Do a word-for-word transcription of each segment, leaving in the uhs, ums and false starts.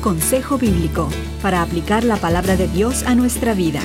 consejo bíblico para aplicar la palabra de Dios a nuestra vida.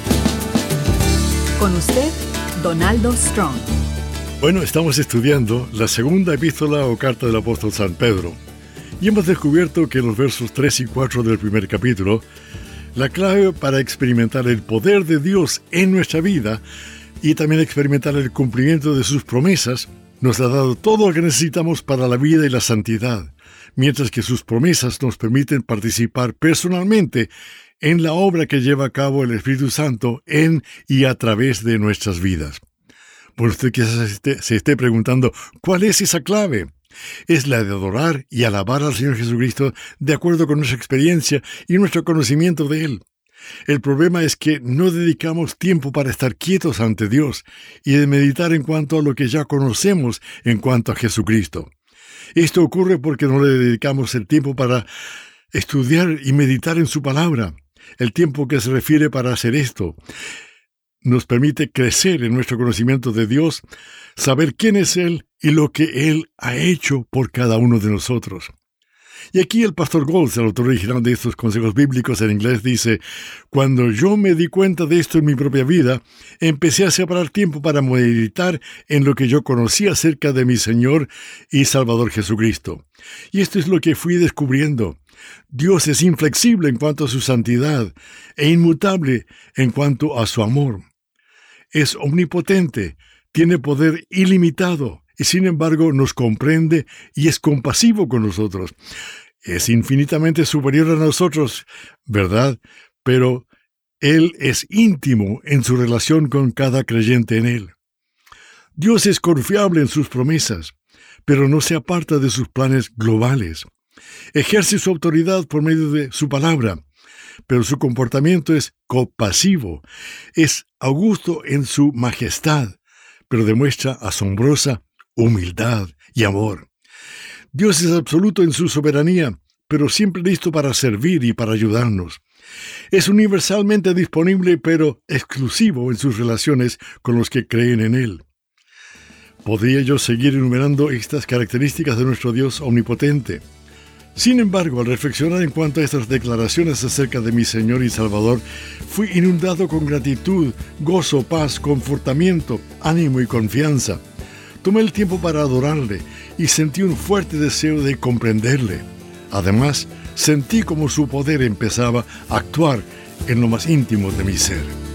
Con usted, Donaldo Strong. Bueno, estamos estudiando la segunda epístola o carta del apóstol San Pedro y hemos descubierto que en los versos tres y cuatro del primer capítulo, la clave para experimentar el poder de Dios en nuestra vida y también experimentar el cumplimiento de sus promesas nos ha dado todo lo que necesitamos para la vida y la santidad, mientras que sus promesas nos permiten participar personalmente en la obra que lleva a cabo el Espíritu Santo en y a través de nuestras vidas. Bueno, usted quizás se esté, se esté preguntando, ¿cuál es esa clave? Es la de adorar y alabar al Señor Jesucristo de acuerdo con nuestra experiencia y nuestro conocimiento de Él. El problema es que no dedicamos tiempo para estar quietos ante Dios y de meditar en cuanto a lo que ya conocemos en cuanto a Jesucristo. Esto ocurre porque no le dedicamos el tiempo para estudiar y meditar en su palabra. El tiempo que se refiere para hacer esto nos permite crecer en nuestro conocimiento de Dios, saber quién es Él y lo que Él ha hecho por cada uno de nosotros. Y aquí el pastor Goltz, el autor original de estos consejos bíblicos en inglés, dice: cuando yo me di cuenta de esto en mi propia vida, empecé a separar tiempo para meditar en lo que yo conocía acerca de mi Señor y Salvador Jesucristo. Y esto es lo que fui descubriendo. Dios es inflexible en cuanto a su santidad e inmutable en cuanto a su amor. Es omnipotente, tiene poder ilimitado y sin embargo nos comprende y es compasivo con nosotros. Es infinitamente superior a nosotros, ¿verdad? Pero Él es íntimo en su relación con cada creyente en Él. Dios es confiable en sus promesas, pero no se aparta de sus planes globales. Ejerce su autoridad por medio de su palabra, pero su comportamiento es compasivo, es augusto en su majestad, pero demuestra asombrosa humildad y amor. Dios es absoluto en su soberanía, pero siempre listo para servir y para ayudarnos. Es universalmente disponible, pero exclusivo en sus relaciones con los que creen en Él. Podría yo seguir enumerando estas características de nuestro Dios omnipotente. Sin embargo, al reflexionar en cuanto a estas declaraciones acerca de mi Señor y Salvador, fui inundado con gratitud, gozo, paz, confortamiento, ánimo y confianza. Tomé el tiempo para adorarle y sentí un fuerte deseo de comprenderle. Además, sentí como su poder empezaba a actuar en lo más íntimo de mi ser.